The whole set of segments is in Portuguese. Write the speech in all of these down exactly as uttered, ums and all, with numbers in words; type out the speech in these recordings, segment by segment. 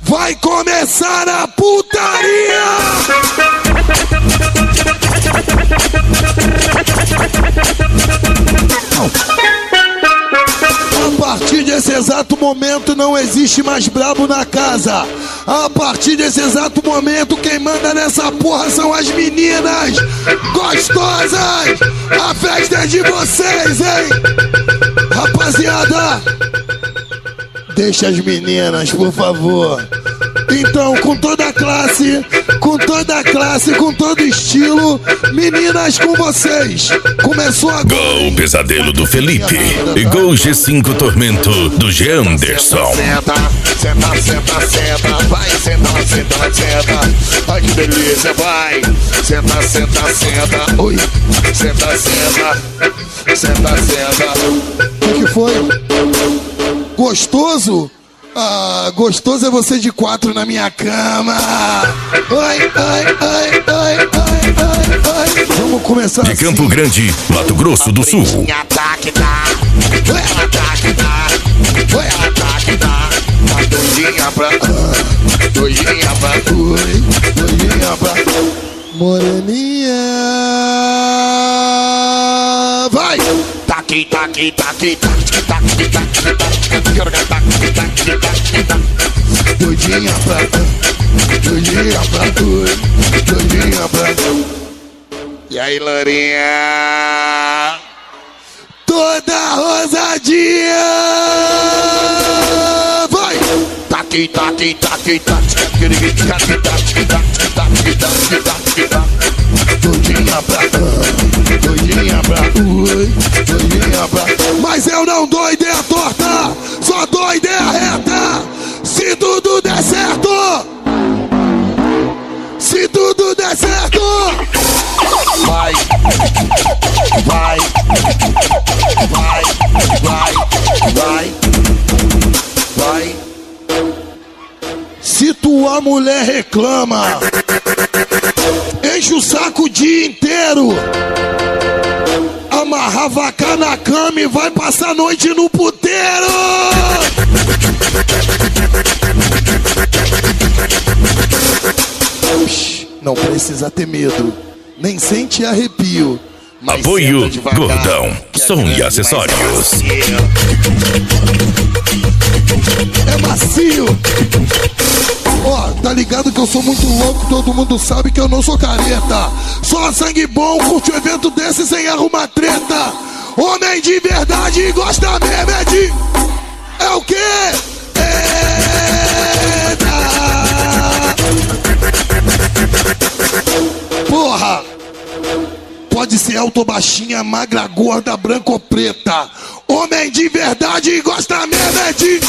Vai começar a putaria! A partir desse exato momento não existe mais brabo na casa. A partir desse exato momento quem manda nessa porra são as meninas gostosas. A festa é de vocês, hein? Rapaziada, deixa as meninas, por favor. Então, com toda a classe, com toda a classe, com todo estilo, meninas com vocês. Começou agora. Gol Pesadelo do Felipe e Gol G cinco Tormento do G Anderson. Senta, senta, senta, senta, vai, senta, senta, senta. Ai que delícia, vai. Senta, senta, senta. Oi, senta, senta. Senta, senta. O que foi? Gostoso? Ah, gostoso é você de quatro na minha cama. Ai, ai, ai, ai, ai, ai, ai. Vamos começar De assim. Campo Grande, Mato Grosso do Sul. Ataque dá, foi ela ataque dá, foi ela ataque dá. Tá doidinha pra, doidinha pra, Oi, doidinha pra moreninha. Vai! Taqui, taqui, taqui, taqui, taqui, taqui, taqui, taqui, taqui, taqui, taqui. Doidinha pra, doidinha pra, doidinha pra. E aí, Lourinha? Toda rosadinha! Vai! Taqui, taqui, taqui, taqui, taqui, taqui, taqui, taqui, taqui, taqui, taqui. Doidinha pra, doidinha pra, oi, doidinha pra. Mas eu não dou ideia torta, só dou ideia reta. Se tudo der certo, se tudo der certo, Vai, vai, vai, vai, vai, vai. se tua mulher reclama, enche o saco o dia inteiro, amarra a vaca na cama e vai passar a noite no puteiro. Não precisa ter medo, nem sente arrepio. Mas Apoio senta devagar, Gordão, que a som grande e acessórios. é macio. Ó, tá ligado que eu sou muito louco, todo mundo sabe que eu não sou careta. Só sangue bom, curte um evento desse sem arrumar treta. Homem de verdade gosta mesmo é de... É o quê? Eita! Porra! Pode ser alto, baixinha, magra, gorda, branca ou preta. Homem de verdade gosta mesmo é de...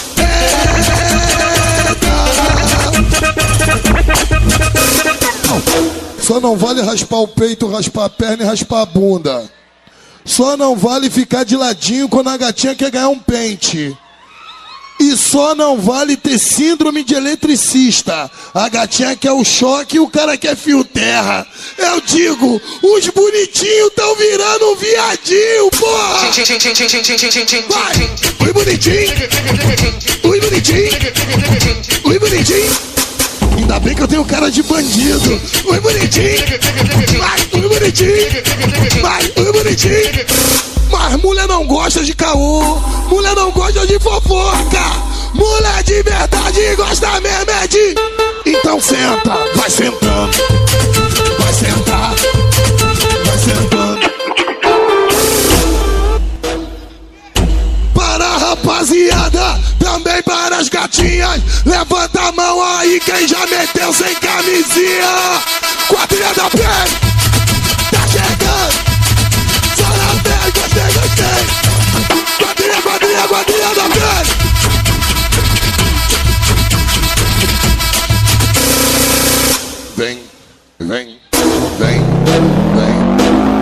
Só não vale raspar o peito, raspar a perna e raspar a bunda. Só não vale ficar de ladinho quando a gatinha quer ganhar um pente. E só não vale ter síndrome de eletricista. A gatinha quer o choque e o cara quer fio terra. Eu digo, os bonitinhos tão virando um viadinho, porra! Vai! Oi, bonitinho! Oi, bonitinho! Oi, bonitinho! Ainda bem que eu tenho cara de bandido. Oi, bonitinho! Vai! Oi, bonitinho! Vai! Oi, bonitinho! Mas mulher não gosta de caô, mulher não gosta de fofoca. Mulher de verdade gosta mesmo é de... Então senta, vai sentando, vai sentar, vai sentando. Para a rapaziada, também para as gatinhas. Levanta a mão aí quem já meteu sem camisinha. Quadrilha da pele, tá chegando. Só na pele, gostei, gostei. Quadrilha, quadrilha, quadrilha da pele. Vem, vem, vem, vem.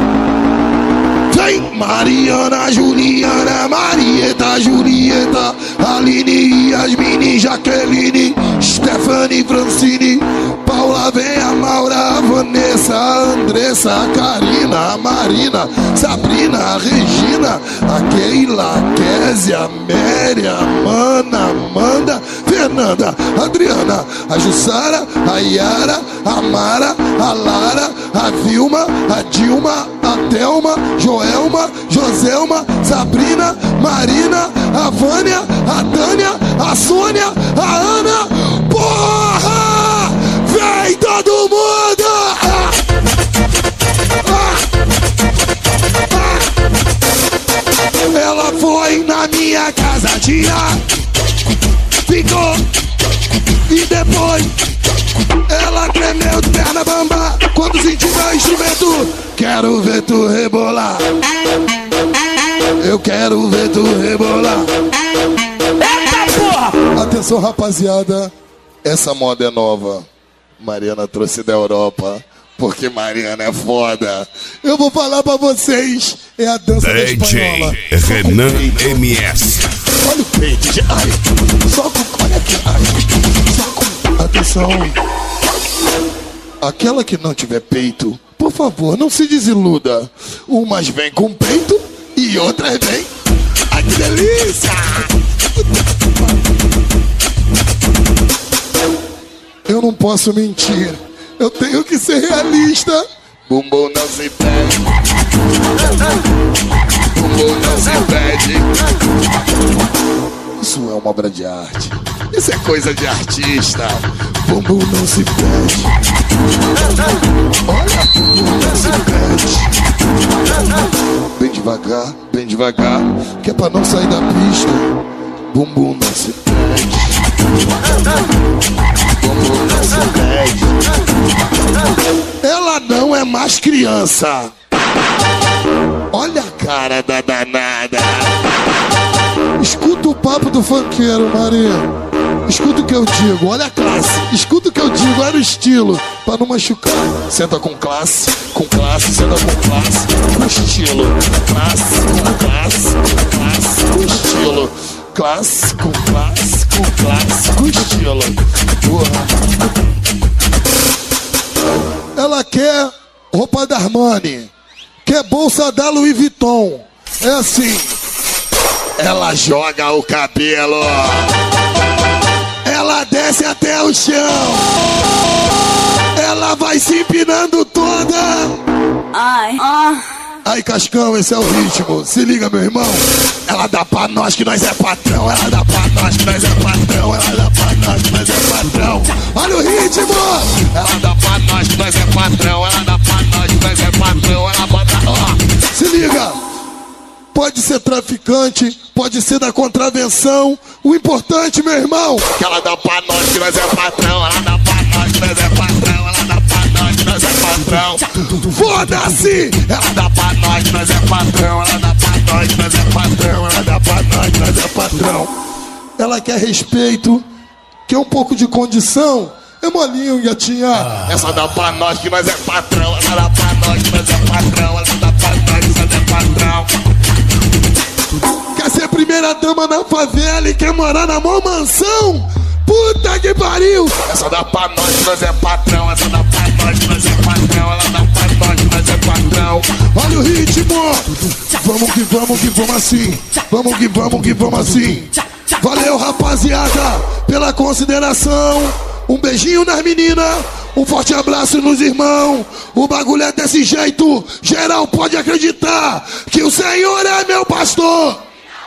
Vem, Mariana, Juliana, Marieta, Julieta, Aline, Yasmine, Jaqueline, Stephanie, Francine, Paula, vem a Maura, a Vanessa, a Andressa, a Karina, a Marina, Sabrina, a Regina, a Keila, a Kézia, a Mary, a Mana, a Amanda, Fernanda. Fernanda, a Adriana, a Jussara, a Yara, a Mara, a Lara, a Vilma, a Dilma, a Thelma, Joelma, Joselma, Sabrina, Marina, a Vânia, a Tânia, a Sônia, a Ana. Porra! Vem todo mundo! Ah! Ah! Ah! Ela foi na minha casa dia, ficou e depois ela tremeu de perna bamba quando sentiu meu instrumento. Quero ver tu rebolar, eu quero ver tu rebolar. Eita porra! Atenção rapaziada, essa moda é nova, Mariana trouxe da Europa, porque Mariana é foda. Eu vou falar pra vocês, é a dança da espanhola. D J Renan M S. Olha o peito, de... ai, só com, olha aqui, ai, só com, atenção. Aquela que não tiver peito, por favor, não se desiluda. Umas vêm com peito e outras vêm. Ai, que delícia! Eu não posso mentir, eu tenho que ser realista. Bumbum não se pede, bumbum não se pede. Isso é uma obra de arte, isso é coisa de artista. Bumbum não se pede, olha, bumbum não se pede. Bem devagar, bem devagar, que é pra não sair da pista. Bumbum não se pede, bumbum não se pede. Ela não é mais criança. Olha a cara da danada. Escuta o papo do funkeiro, Maria. Escuta o que eu digo, olha a classe. Escuta o que eu digo, olha o estilo, pra não machucar. Senta com classe, com classe, senta com classe, com estilo. Classe, com classe, com classe, com estilo. Classe, com classe, com classe, com estilo. Porra. Ela quer roupa da Armani, quer bolsa da Louis Vuitton. É assim. Ela joga o cabelo, ela desce até o chão, ela vai se empinando toda. Ai, ah. Aí, Cascão, esse é o ritmo. Se liga, meu irmão. Ela dá pra nós que nós é patrão. Ela dá pra nós que nós é patrão. Ela dá pra nós que nós é patrão. Olha o ritmo. Ela dá pra nós que nós é patrão. Ela dá pra nós que nós é patrão. Ela bota... Ó, se liga. Pode ser traficante, pode ser da contravenção. O importante, meu irmão, que ela dá pra nós que nós é patrão. Ela dá pra nós que nós é patrão. Ela dá pra nós que nós é patrão. Foda-se! Ela dá pra nós que nós é patrão. Ela dá pra nós que nós é patrão. Ela dá pra nós que nós é patrão. Ela quer respeito, quer um pouco de condição. É molinho, gatinha. Ah. Essa dá pra nós que nós é patrão. Essa dá pra nós que nós é patrão. Essa dá pra nós que nós é patrão. Quer ser primeira dama na favela e quer morar na mó mansão? Puta que pariu! Essa dá pra nós que nós é patrão. Essa dá pra nós que nós é patrão. Ela dá pra nós que nós é patrão. Olha o ritmo! Vamos que vamos que vamos assim. Vamos que vamos que vamos assim. Valeu, rapaziada, pela consideração. Um beijinho nas meninas. Um forte abraço nos irmãos. O bagulho é desse jeito. Geral pode acreditar que o Senhor é meu pastor.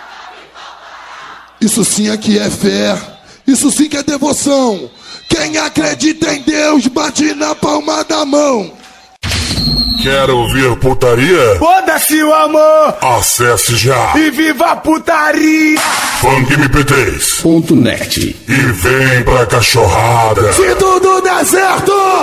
Isso sim aqui é fé. Isso sim que é devoção. Quem acredita em Deus, bate na palma da mão. Quer ouvir putaria? Foda-se o amor! Acesse já! E viva a putaria! funk m p três ponto net. E vem pra cachorrada! Se tudo der certo!